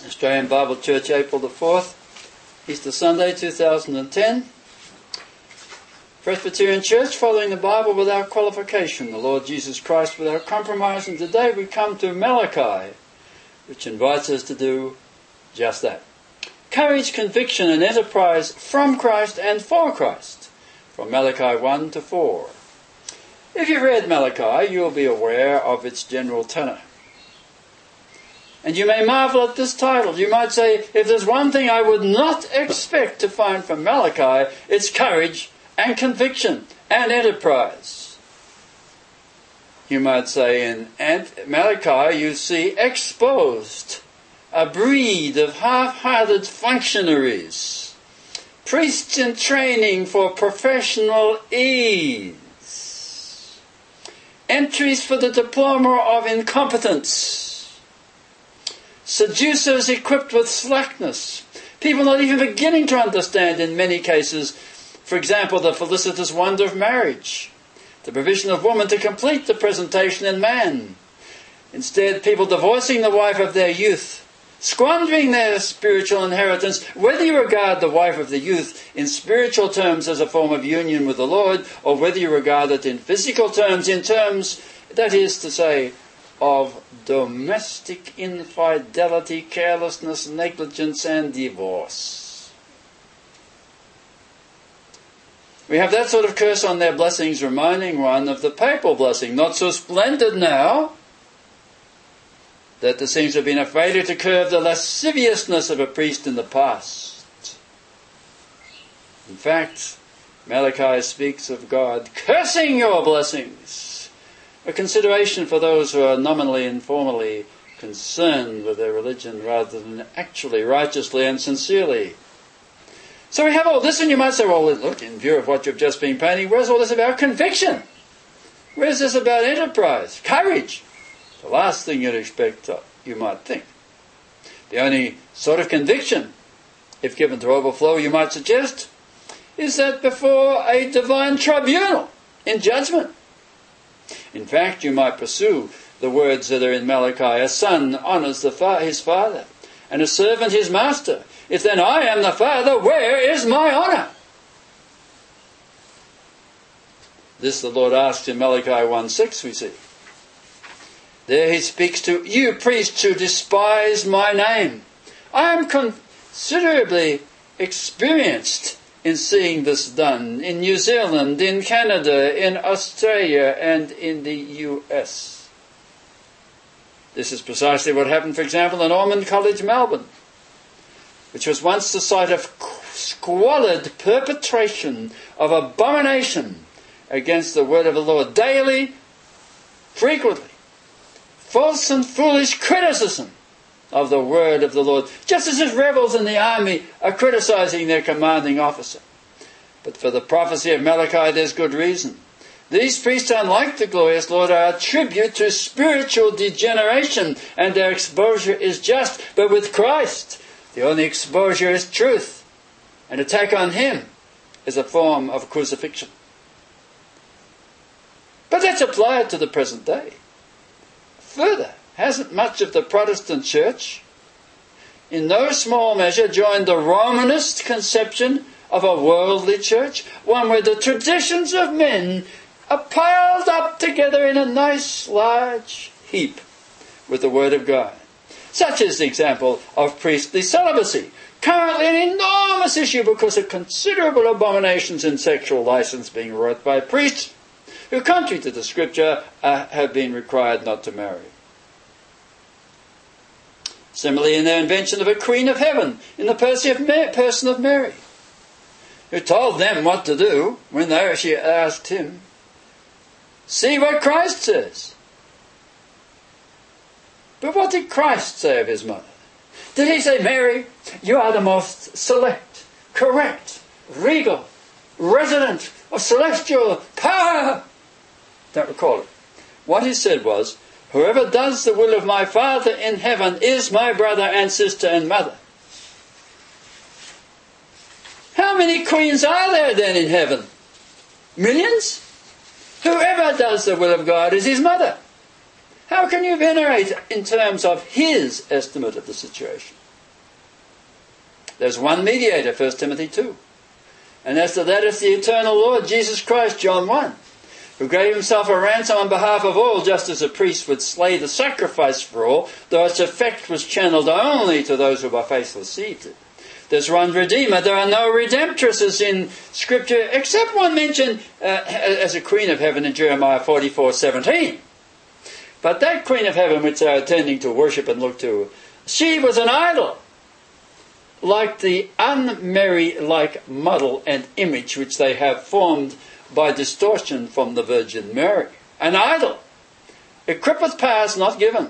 Australian Bible Church, April the 4th, Easter Sunday 2010. Presbyterian Church, following the Bible without qualification, the Lord Jesus Christ without compromise, and today we come to Malachi, which invites us to do just that. Courage, conviction and enterprise from Christ and for Christ, from Malachi 1 to 4. If you've read Malachi, you'll be aware of its general tenor. And you may marvel at this title. You might say, if there's one thing I would not expect to find from Malachi, it's courage and conviction and enterprise. You might say in Malachi you see exposed a breed of half-hearted functionaries, priests in training for professional ease, entries for the diploma of incompetence, seducers equipped with slackness, people not even beginning to understand in many cases, for example, the felicitous wonder of marriage, the provision of woman to complete the presentation in man. Instead, people divorcing the wife of their youth, squandering their spiritual inheritance, whether you regard the wife of the youth in spiritual terms as a form of union with the Lord, or whether you regard it in physical terms, in terms, that is to say, of domestic infidelity, carelessness, negligence, and divorce. We have that sort of curse on their blessings, reminding one of the papal blessing, not so splendid now that there seems to have been a failure to curb the lasciviousness of a priest in the past. In fact, Malachi speaks of God cursing your blessings, a consideration for those who are nominally and formally concerned with their religion rather than actually righteously and sincerely. So we have all this, and you might say, well, look, in view of what you've just been painting, where's all this about conviction? Where's this about enterprise, courage? The last thing you'd expect, you might think. The only sort of conviction, if given to overflow, you might suggest, is that before a divine tribunal in judgment. In fact, you might pursue the words that are in Malachi, a son honours his father, and a servant his master. If then I am the father, where is my honour? This the Lord asks in Malachi 1:6, we see. There he speaks to, you priests who despise my name. I am considerably experienced in seeing this done in New Zealand, in Canada, in Australia, and in the US. This is precisely what happened, for example, in Ormond College, Melbourne, which was once the site of squalid perpetration of abomination against the word of the Lord. Daily, frequently, false and foolish criticism of the word of the Lord, just as if rebels in the army are criticizing their commanding officer. But for the prophecy of Malachi, there's good reason. These priests, unlike the glorious Lord, are a tribute to spiritual degeneration, and their exposure is just. But with Christ, the only exposure is truth. An attack on him is a form of crucifixion. But let's apply it to the present day. Further, hasn't much of the Protestant church, in no small measure, joined the Romanist conception of a worldly church, one where the traditions of men are piled up together in a nice large heap with the Word of God? Such is the example of priestly celibacy, currently an enormous issue because of considerable abominations in sexual license being wrought by priests who, contrary to the Scripture, have been required not to marry. Similarly, in their invention of a Queen of Heaven in the person of Mary, who told them what to do when she asked him, see what Christ says. But what did Christ say of his mother? Did he say, Mary, you are the most select, correct, regal, resident of celestial power? Don't recall it. What he said was, whoever does the will of my Father in heaven is my brother and sister and mother. How many queens are there then in heaven? Millions? Whoever does the will of God is his mother. How can you venerate in terms of his estimate of the situation? There's one mediator, 1 Timothy 2. And as to that is the eternal Lord, Jesus Christ, John 1, who gave himself a ransom on behalf of all, just as a priest would slay the sacrifice for all, though its effect was channeled only to those who by faith received it. There's one Redeemer. There are no redemptresses in Scripture, except one mentioned as a Queen of Heaven in Jeremiah 44:17. But that Queen of Heaven, which they are intending to worship and look to, she was an idol, like the unmary-like model and image which they have formed by distortion from the Virgin Mary. An idol, equipped with powers not given.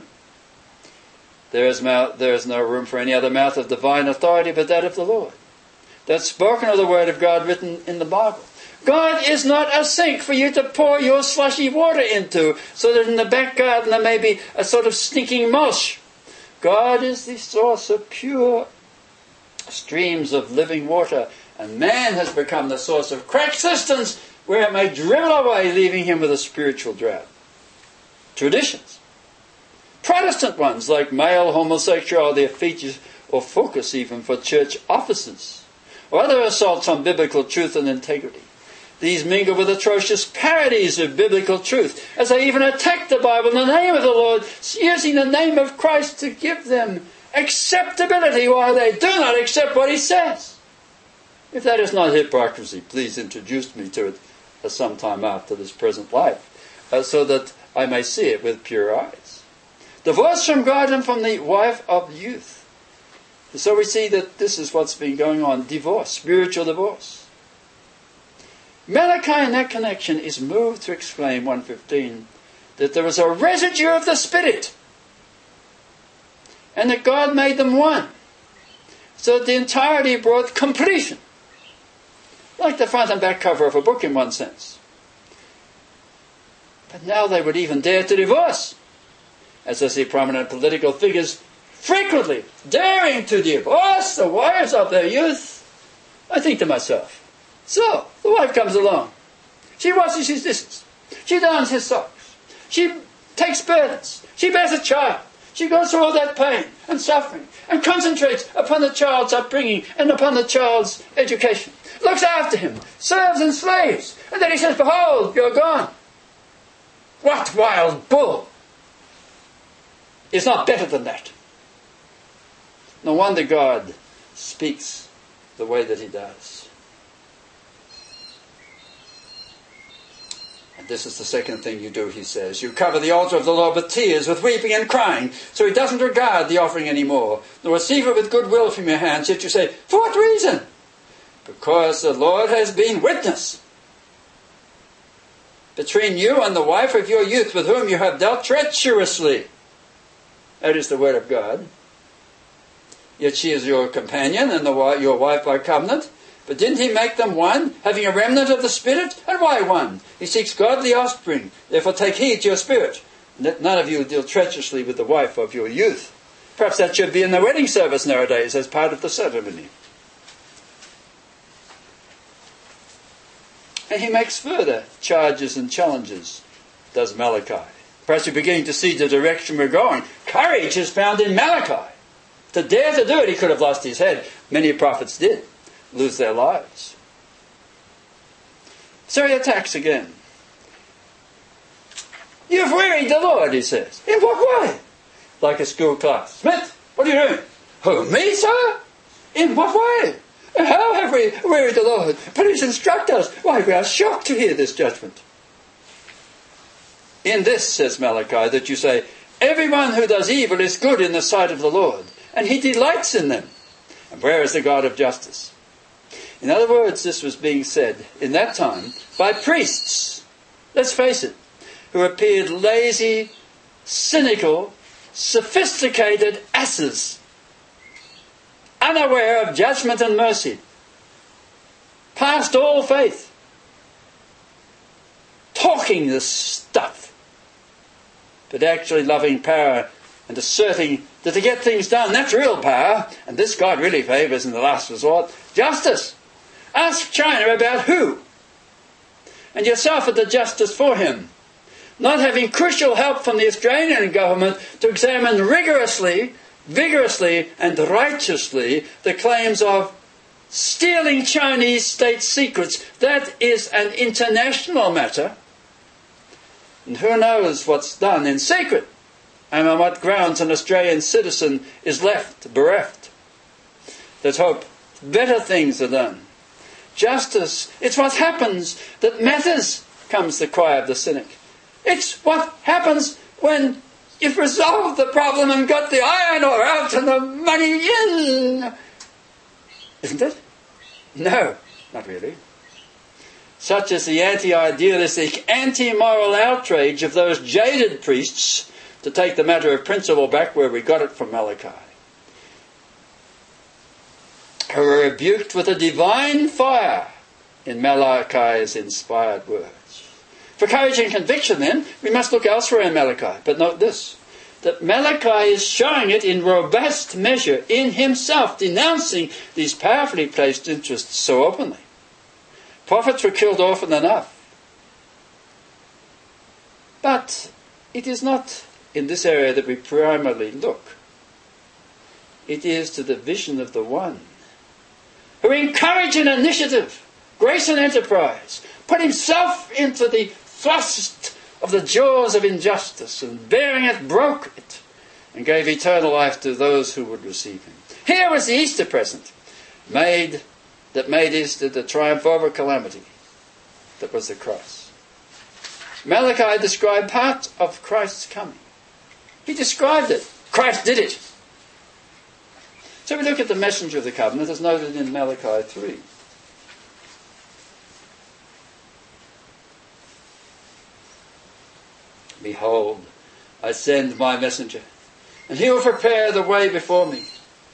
There is no room for any other mouth of divine authority but that of the Lord, that's spoken of the Word of God written in the Bible. God is not a sink for you to pour your slushy water into, so that in the back garden there may be a sort of stinking mulch. God is the source of pure streams of living water, and man has become the source of cracked cisterns where it may dribble away, leaving him with a spiritual drought. Traditions. Protestant ones, like male homosexuality, are features or focus even for church offices, or other assaults on biblical truth and integrity. These mingle with atrocious parodies of biblical truth, as they even attack the Bible in the name of the Lord, using the name of Christ to give them acceptability while they do not accept what he says. If that is not hypocrisy, please introduce me to it some time after this present life, so that I may see it with pure eyes. Divorce from God and from the wife of youth. So we see that this is what's been going on. Divorce, spiritual divorce. Malachi in that connection is moved to exclaim, 1:15, that there was a residue of the Spirit, and that God made them one, so that the entirety brought completion. Like the front and back cover of a book in one sense. But now they would even dare to divorce, as I see prominent political figures frequently daring to divorce the wives of their youth. I think to myself, so, the wife comes along. She washes his dishes. She darns his socks. She takes burdens. She bears a child. She goes through all that pain and suffering and concentrates upon the child's upbringing and upon the child's education. Looks after him, serves and slaves. And then he says, behold, you're gone. What wild bull is not better than that? No wonder God speaks the way that he does. And this is the second thing you do, he says. You cover the altar of the Lord with tears, with weeping and crying, so he doesn't regard the offering anymore, nor receive it with goodwill from your hands. Yet you say, for what reason? Because the Lord has been witness between you and the wife of your youth, with whom you have dealt treacherously. That is the word of God. Yet she is your companion and your wife by covenant. But didn't he make them one, having a remnant of the Spirit? And why one? He seeks godly offspring. Therefore take heed to your spirit. Let none of you deal treacherously with the wife of your youth. Perhaps that should be in the wedding service nowadays as part of the ceremony. And he makes further charges and challenges, does Malachi. Perhaps you're beginning to see the direction we're going. Courage is found in Malachi. To dare to do it, he could have lost his head. Many prophets did lose their lives. So he attacks again. You've wearied the Lord, he says. In what way? Like a school class. Smith, what are you doing? Who, me, sir? In what way? How have we wearied the Lord? Please instruct us. Why, we are shocked to hear this judgment. In this, says Malachi, that you say, everyone who does evil is good in the sight of the Lord, and he delights in them. And where is the God of justice? In other words, this was being said in that time by priests, let's face it, who appeared lazy, cynical, sophisticated asses, unaware of judgment and mercy, past all faith, talking this stuff, but actually loving power and asserting that to get things done, that's real power, and this God really favours in the last resort, justice. Ask China about who, and yourself at the justice for him. Not having crucial help from the Australian government to examine rigorously vigorously and righteously the claims of stealing Chinese state secrets. That is an international matter. And who knows what's done in secret, and on what grounds an Australian citizen is left bereft. Let's hope better things are done. Justice, it's what happens that matters, comes the cry of the cynic. It's what happens when you've resolved the problem and got the iron ore out and the money in. Isn't it? No, not really. Such is the anti-idealistic, anti-moral outrage of those jaded priests, to take the matter of principle back where we got it from Malachi, who were rebuked with a divine fire in Malachi's inspired words. For courage and conviction, then, we must look elsewhere in Malachi. But note this, that Malachi is showing it in robust measure in himself, denouncing these powerfully placed interests so openly. Prophets were killed often enough. But it is not in this area that we primarily look. It is to the vision of the one who encouraged an initiative, grace and enterprise, put himself into the thrust of the jaws of injustice, and bearing it, broke it, and gave eternal life to those who would receive him. Here was the Easter present, made Easter the triumph over calamity. That was the cross. Malachi described part of Christ's coming. He described it. Christ did it. So we look at the messenger of the covenant as noted in Malachi 3. Behold, I send my messenger, and he will prepare the way before me.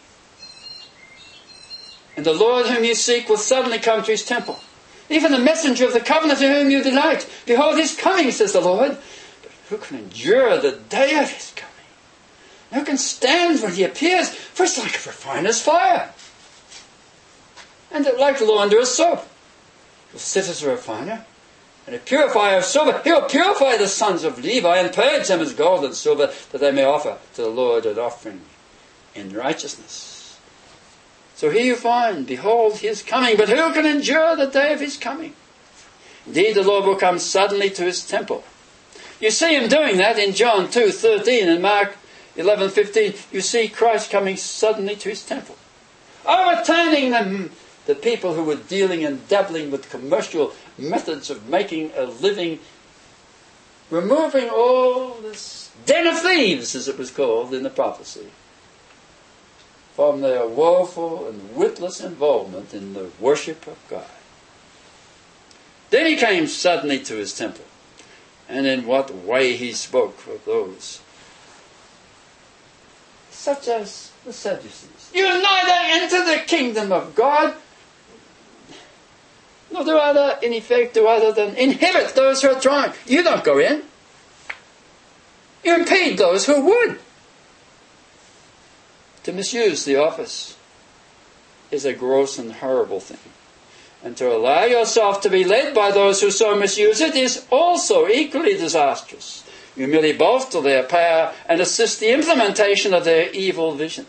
And the Lord whom you seek will suddenly come to his temple. Even the messenger of the covenant in whom you delight. Behold, he is coming, says the Lord. But who can endure the day of his coming? Who can stand when he appears? For it's like a refiner's fire, and like launderer's soap. He will sit as a refiner and a purifier of silver. He will purify the sons of Levi and purge them as gold and silver, that they may offer to the Lord an offering in righteousness. So here you find, behold, he is coming, but who can endure the day of his coming? Indeed, the Lord will come suddenly to his temple. You see him doing that in John 2:13 and Mark 11:15. You see Christ coming suddenly to his temple, overturning the people who were dealing and dabbling with commercial methods of making a living, removing all this den of thieves, as it was called in the prophecy, from their woeful and witless involvement in the worship of God. Then he came suddenly to his temple, and in what way he spoke of those such as the Sadducees. You neither enter the kingdom of God, nor do other, in effect, do other than inhibit those who are trying. You don't go in. You impede those who would. To misuse the office is a gross and horrible thing. And to allow yourself to be led by those who so misuse it is also equally disastrous. You merely bolster their power and assist the implementation of their evil vision.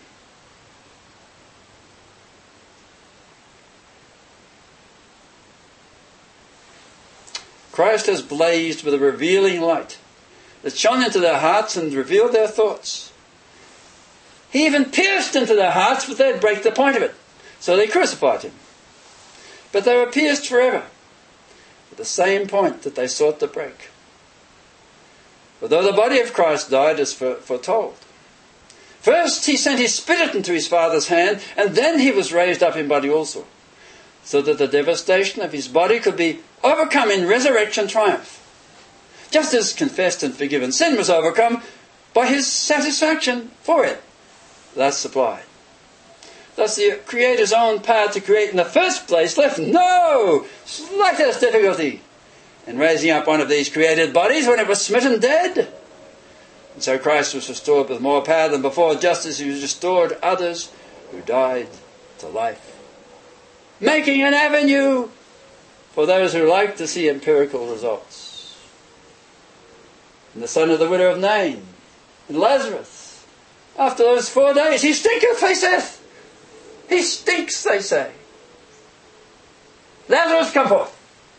Christ has blazed with a revealing light that shone into their hearts and revealed their thoughts. He even pierced into their hearts, but they'd break the point of it. So they crucified him. But they were pierced forever at the same point that they sought to break. For though the body of Christ died as foretold, first he sent his spirit into his Father's hand, and then he was raised up in body also, so that the devastation of his body could be overcome in resurrection triumph. Just as confessed and forgiven sin was overcome by his satisfaction for it, thus supplied. Thus the Creator's own power to create in the first place left no slightest difficulty in raising up one of these created bodies when it was smitten dead. And so Christ was restored with more power than before, just as he restored others who died to life, making an avenue for those who like to see empirical results. And the son of the widow of Nain, and Lazarus, After those 4 days, he stinketh, they saith. He stinks, they say. Lazarus, come forth.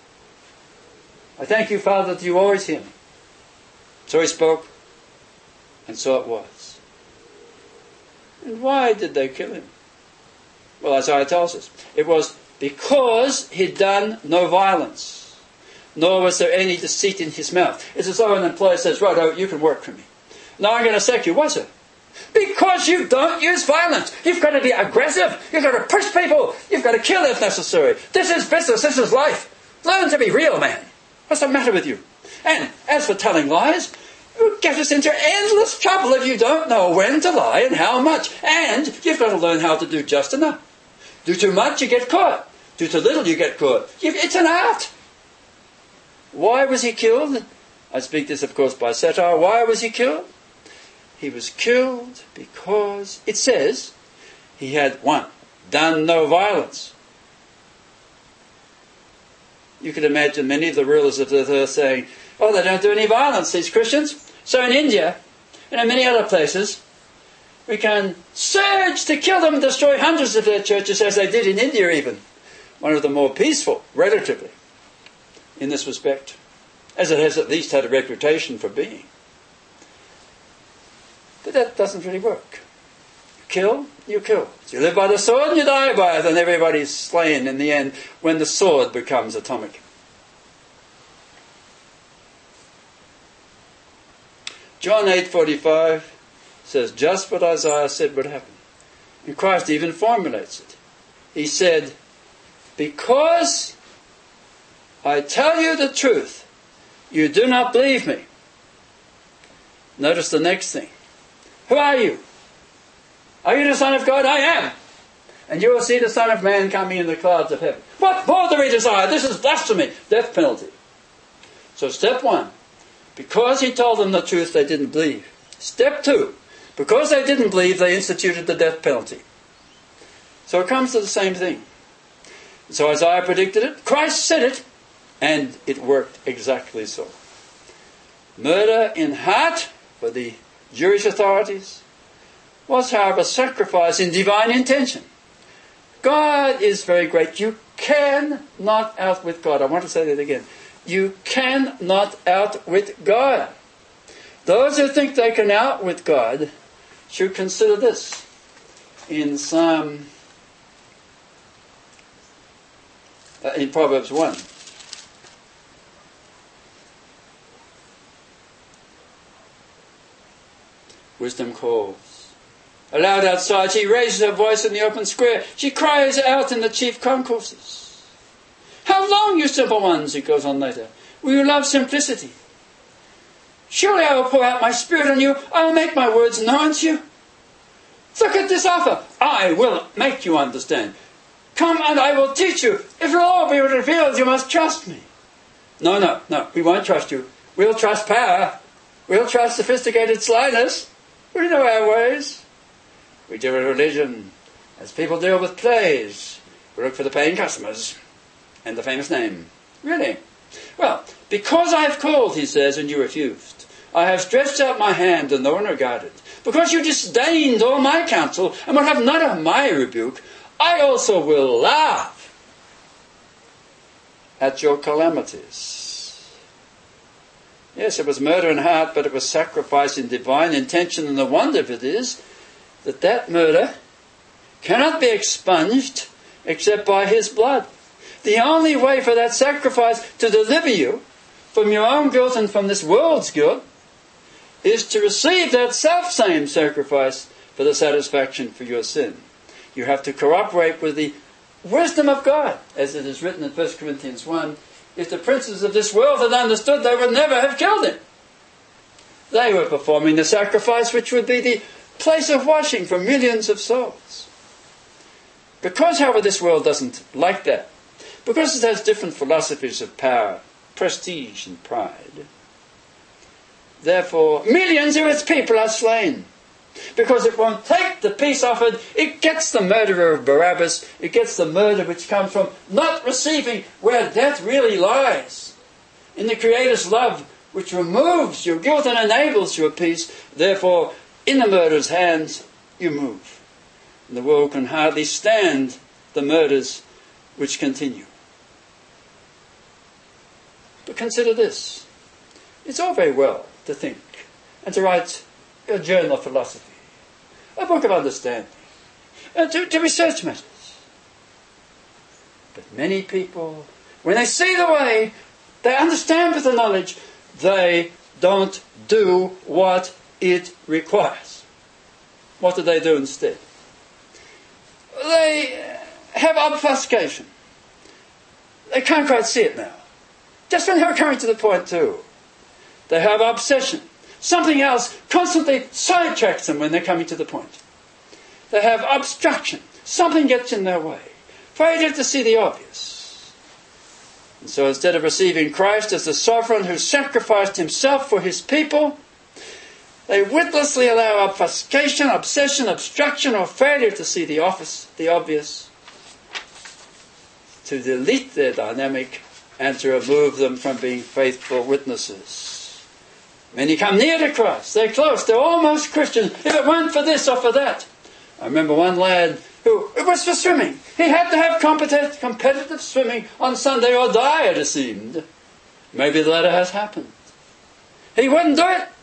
I thank you, Father, that you always hear me. So he spoke, and so it was. And why did they kill him? Well, Isaiah tells us. It was because he'd done no violence, nor was there any deceit in his mouth. It's as though an employer says, right, oh, you can work for me. Now I'm going to sack you. Why, sir? Because you don't use violence. You've got to be aggressive. You've got to push people. You've got to kill if necessary. This is business. This is life. Learn to be real, man. What's the matter with you? And as for telling lies, it will get us into endless trouble if you don't know when to lie and how much. And you've got to learn how to do just enough. Do too much, you get caught. Do too little, you get caught. It's an art. Why was he killed? I speak this, of course, by satire. Why was he killed? He was killed because, it says, he had, 1, done no violence. You could imagine many of the rulers of the earth saying, oh, they don't do any violence, these Christians. So in India, and in many other places, we can surge to kill them and destroy hundreds of their churches, as they did in India even. One of the more peaceful, relatively, in this respect, as it has at least had a reputation for being. But that doesn't really work. You kill, you kill. You live by the sword and you die by it, and everybody's slain in the end when the sword becomes atomic. John 8:45 says just what Isaiah said would happen. And Christ even formulates it. He said, because I tell you the truth, you do not believe me. Notice the next thing. Who are you? Are you the Son of God? I am. And you will see the Son of Man coming in the clouds of heaven. What more do we desire? This is blasphemy. Death penalty. So step 1. Because he told them the truth, they didn't believe. Step 2. Because they didn't believe, they instituted the death penalty. So it comes to the same thing. So Isaiah predicted it. Christ said it. And it worked exactly so. Murder in heart for the Jewish authorities was, however, sacrifice in divine intention. God is very great. You cannot outwit God. I want to say that again. You cannot outwit God. Those who think they can outwit God should consider this. In Proverbs 1. Wisdom calls. Aloud outside, she raises her voice in the open square. She cries out in the chief concourses. How long, you simple ones, it goes on later, will you love simplicity? Surely I will pour out my spirit on you. I will make my words known to you. Look at this offer. I will make you understand. Come and I will teach you. If it will all be revealed, you must trust me. No, we won't trust you. We'll trust power. We'll trust sophisticated slyness. We know our ways. We deal with religion as people deal with plays. We look for the paying customers and the famous name. Really? Well, because I have called, he says, and you refused. I have stretched out my hand and no one regarded. Because you disdained all my counsel and would have none of my rebuke, I also will laugh at your calamities. Yes, it was murder in heart, but it was sacrifice in divine intention, and the wonder of it is that murder cannot be expunged except by his blood. The only way for that sacrifice to deliver you from your own guilt and from this world's guilt is to receive that self-same sacrifice for the satisfaction for your sin. You have to cooperate with the wisdom of God, as it is written in 1 Corinthians 1. If the princes of this world had understood, they would never have killed him. They were performing the sacrifice which would be the place of washing for millions of souls. Because, however, this world doesn't like that, because it has different philosophies of power, prestige and pride, therefore millions of its people are slain. Because it won't take the peace offered, it gets the murderer of Barabbas, it gets the murder which comes from not receiving where death really lies, in the Creator's love which removes your guilt and enables your peace. Therefore, in the murderer's hands, you move. And the world can hardly stand the murders which continue. But consider this. It's all very well to think and to write a journal of philosophy, a book of understanding, to research matters. But many people, when they see the way, they understand with the knowledge, they don't do what it requires. What do they do instead? They have obfuscation. They can't quite see it now. Just when they were coming to the point too. They have obsession. Something else constantly sidetracks them when they're coming to the point. They have obstruction. Something gets in their way. Failure to see the obvious. And so instead of receiving Christ as the sovereign who sacrificed himself for his people, they witlessly allow obfuscation, obsession, obstruction, or failure to see the obvious, to delete their dynamic and to remove them from being faithful witnesses. Many come near to Christ. They're close. They're almost Christians. If it weren't for this or for that. I remember one lad who, it was for swimming. He had to have competitive swimming on Sunday or die, it seemed. Maybe the latter has happened. He wouldn't do it.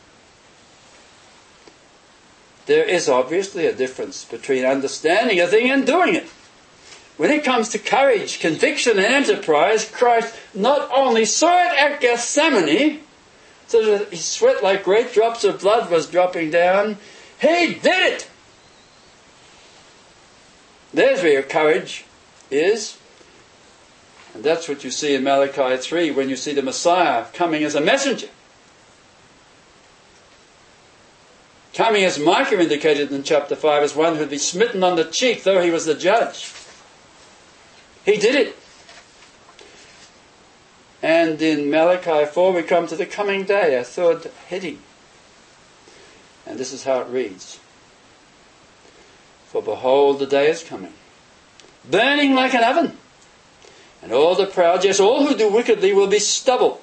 There is obviously a difference between understanding a thing and doing it. When it comes to courage, conviction and enterprise, Christ not only saw it at Gethsemane, so that his sweat like great drops of blood was dropping down, he did it. There's where your courage is. And that's what you see in Malachi 3 when you see the Messiah coming as a messenger. Coming, as Micah indicated in chapter 5, as one who would be smitten on the cheek, though he was the judge. He did it. And in Malachi 4 we come to the coming day, a third heading. And this is how it reads. For behold, the day is coming, burning like an oven, and all the proud, yes, all who do wickedly will be stubble.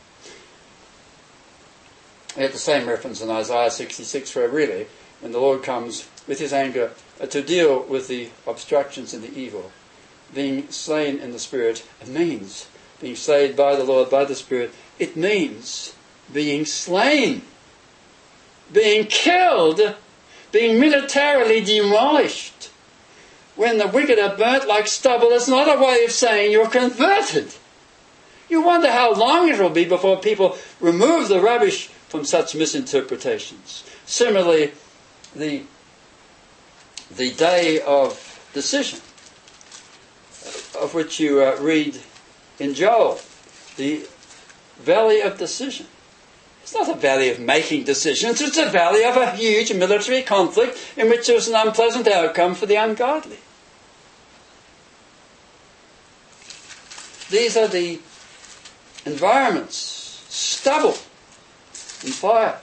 We have the same reference in Isaiah 66, where really, when the Lord comes with his anger to deal with the obstructions and the evil, being slain in the Spirit, it means being slain by the Lord, by the Spirit. It means being slain, being killed, being militarily demolished. When the wicked are burnt like stubble, it's not a way of saying you're converted. You wonder how long it will be before people remove the rubbish from such misinterpretations. Similarly, the day of decision, of which you read in Joel, the valley of decision. It's not a valley of making decisions, it's a valley of a huge military conflict in which there's an unpleasant outcome for the ungodly. These are the environments, stubble and fire.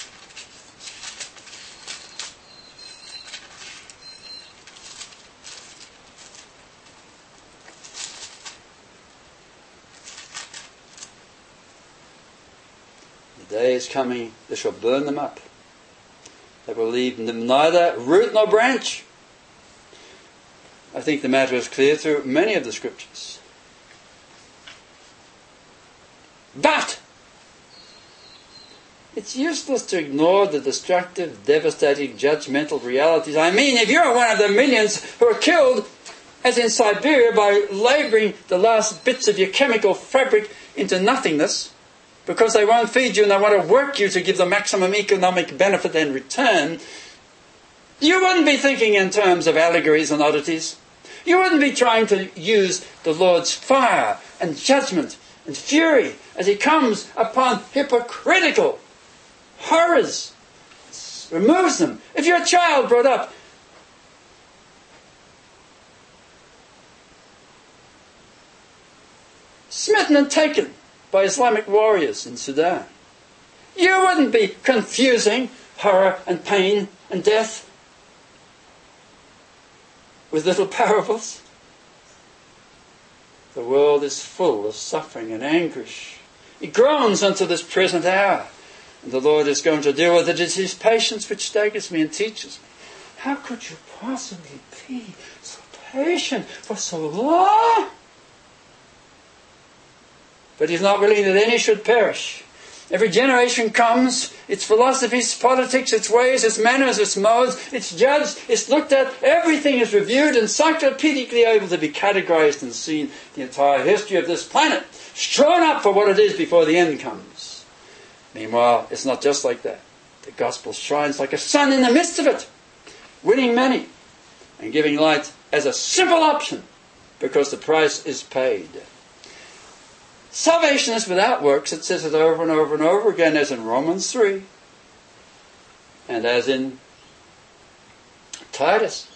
The day is coming, they shall burn them up. They will leave them neither root nor branch. I think the matter is clear through many of the scriptures. But it's useless to ignore the destructive, devastating, judgmental realities. I mean, if you're one of the millions who are killed, as in Siberia, by labouring the last bits of your chemical fabric into nothingness, because they won't feed you and they want to work you to give the maximum economic benefit in return, you wouldn't be thinking in terms of allegories and oddities. You wouldn't be trying to use the Lord's fire and judgment and fury as he comes upon hypocritical horrors, removes them. If you're a child brought up smitten and taken by Islamic warriors in Sudan, you wouldn't be confusing horror and pain and death with little parables. The world is full of suffering and anguish. It groans unto this present hour. And the Lord is going to deal with it. It's his patience which staggers me and teaches me. How could you possibly be so patient for so long? But he's not willing that any should perish. Every generation comes, its philosophies, politics, its ways, its manners, its modes, it's judged, it's looked at, everything is reviewed, encyclopedically able to be categorized and seen. The entire history of this planet drawn up for what it is before the end comes. Meanwhile, it's not just like that. The gospel shines like a sun in the midst of it, winning many and giving light as a simple option because the price is paid. Salvation is without works. It says it over and over and over again, as in Romans 3 and as in Titus.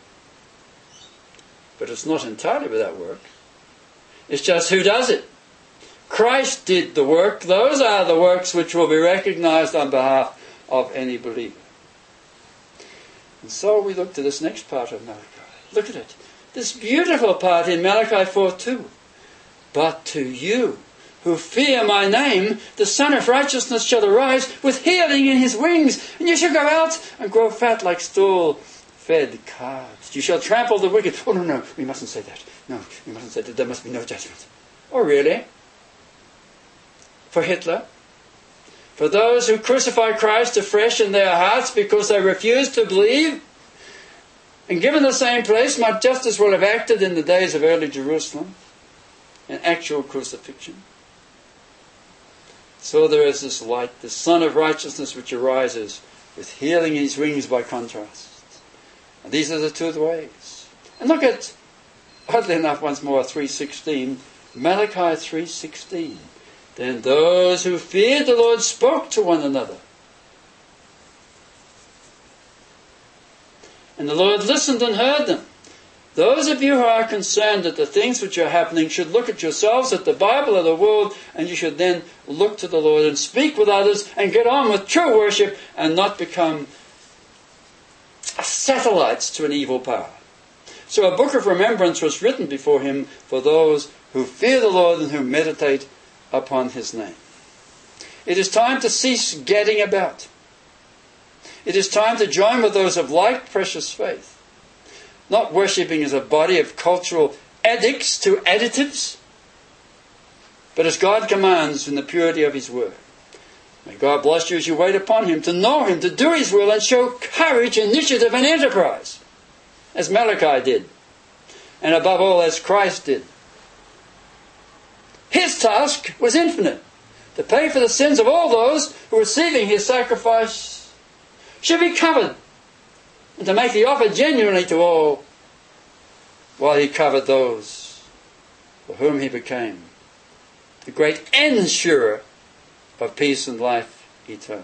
But it's not entirely without work. It's just who does it. Christ did the work. Those are the works which will be recognized on behalf of any believer. And so we look to this next part of Malachi. Look at it. This beautiful part in Malachi 4:2. But to you who fear my name, the Son of Righteousness shall arise with healing in his wings, and you shall go out and grow fat like stall-fed calves. You shall trample the wicked. Oh, no, we mustn't say that. No, we mustn't say that. There must be no judgment. Oh, really? For Hitler? For those who crucify Christ afresh in their hearts because they refuse to believe? And given the same place, might just as well have acted in the days of early Jerusalem, an actual crucifixion. So there is this light, the Son of Righteousness which arises with healing in his wings by contrast. And these are the two ways. And look at, oddly enough, once more, 3:16, Malachi 3:16. Then those who feared the Lord spoke to one another. And the Lord listened and heard them. Those of you who are concerned at the things which are happening should look at yourselves, at the Bible, at the world, and you should then look to the Lord and speak with others and get on with true worship and not become satellites to an evil power. So a book of remembrance was written before him for those who fear the Lord and who meditate upon his name. It is time to cease gadding about. It is time to join with those of like precious faith. Not worshipping as a body of cultural addicts to additives, but as God commands in the purity of his word. May God bless you as you wait upon him, to know him, to do his will, and show courage, initiative, and enterprise, as Malachi did, and above all, as Christ did. His task was infinite, to pay for the sins of all those who, receiving his sacrifice, should be covered, and to make the offer genuinely to all, while he covered those for whom he became the great ensurer of peace and life eternal.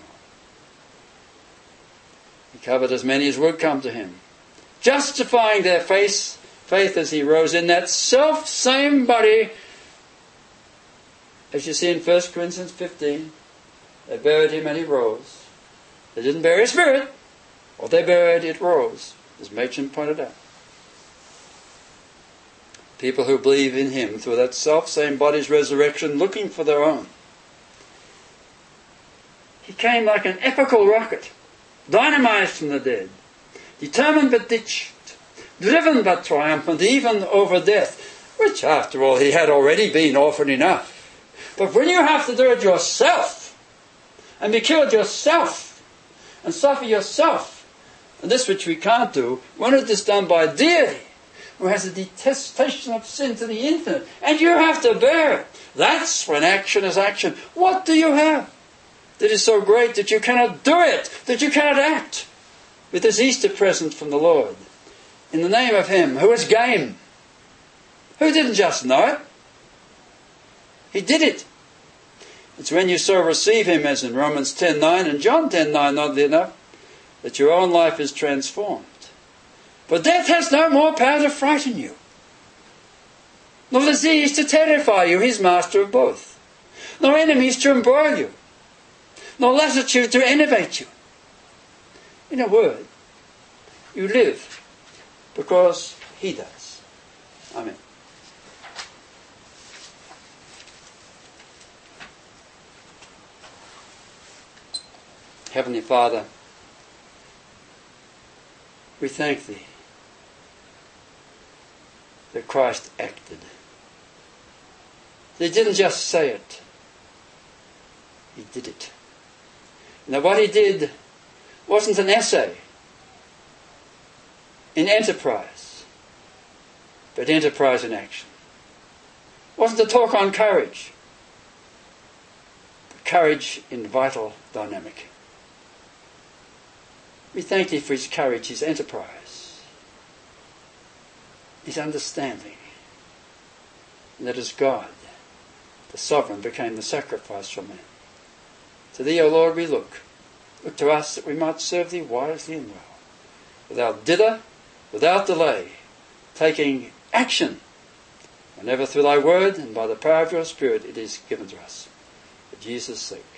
He covered as many as would come to him, justifying their faith as he rose in that self-same body, as you see in 1 Corinthians 15. They buried him and he rose. They didn't bury his spirit. What they buried, it rose, as Machen pointed out. People who believe in him through that self-same body's resurrection, looking for their own. He came like an epical rocket, dynamized from the dead, determined but ditched, driven but triumphant, even over death, which, after all, he had already been often enough. But when you have to do it yourself, and be killed yourself, and suffer yourself, and this which we can't do, when it is done by deity, who has a detestation of sin to the infinite, and you have to bear it, that's when action is action. What do you have that is so great that you cannot do it, that you cannot act with this Easter present from the Lord, in the name of him who is game, who didn't just know it, he did it. It's when you so receive him, as in Romans 10:9 and John 10:9, oddly enough, that your own life is transformed. For death has no more power to frighten you, nor disease to terrify you, he's master of both, nor enemies to embroil you, nor lassitude to enervate you. In a word, you live because he does. Amen. Heavenly Father, we thank Thee that Christ acted. He didn't just say it, He did it. Now what He did wasn't an essay in enterprise, but enterprise in action. It wasn't a talk on courage, but courage in vital dynamic. We thank Thee for His courage, His enterprise, His understanding, and that as God, the sovereign, became the sacrifice for man. To Thee, O Lord, we look. Look to us that we might serve Thee wisely and well, without dither, without delay, taking action whenever through Thy word and by the power of Your Spirit it is given to us. For Jesus' sake.